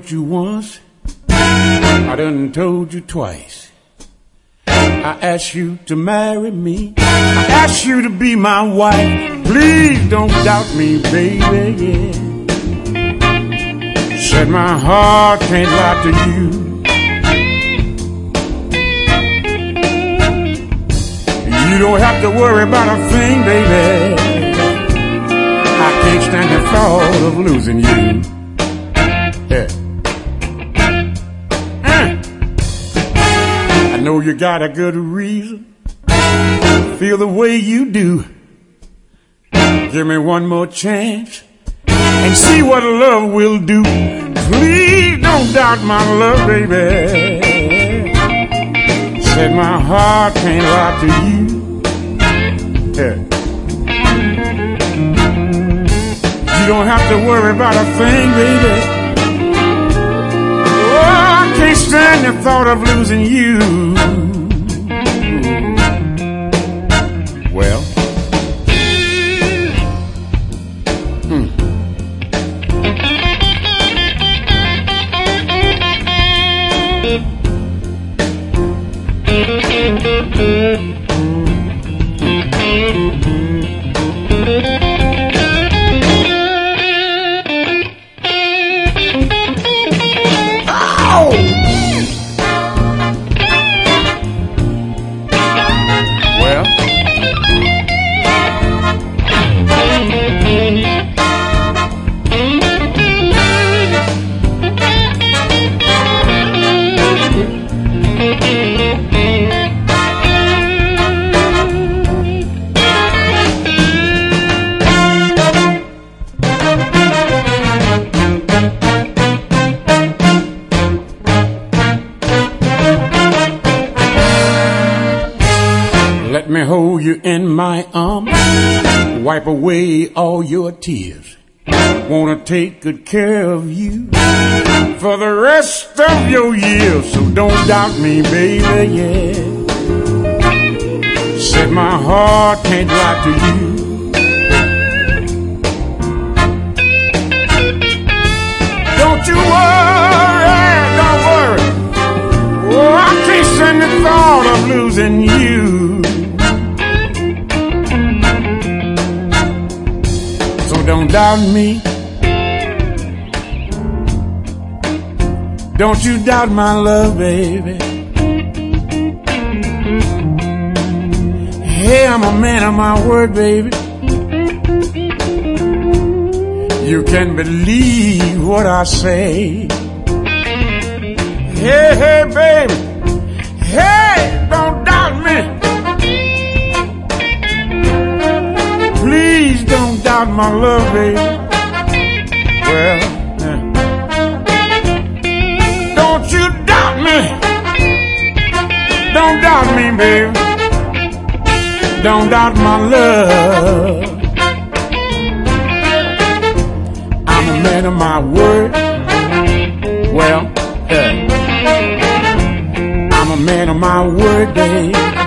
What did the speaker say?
told you once, I done told you twice. I asked you to marry me. I asked you to be my wife. Please don't doubt me, baby, yeah. Said my heart can't lie to you. You don't have to worry about a thing, baby. I can't stand the thought of losing you. Yeah. I know you got a good reason. Feel the way you do. Give me one more chance and see what love will do. Please don't doubt my love, baby. Said my heart can't lie to you. Yeah. You don't have to worry about a thing, baby. Oh, I can't stand the thought of losing you. Well, let me hold you in my arms, wipe away all your tears. Wanna take good care of you for the rest of your years. So don't doubt me, baby, yeah. Said my heart can't lie to you. Don't you worry, don't worry. Oh, I can't stand the thought of losing you. So don't doubt me. Don't you doubt my love, baby. Hey, I'm a man of my word, baby. You can believe what I say. Hey, hey, baby. Hey, don't doubt me. Please don't doubt my love, baby. Well, don't you doubt me. Don't doubt me, baby. Don't doubt my love. I'm a man of my word. Well, I'm a man of my word, baby.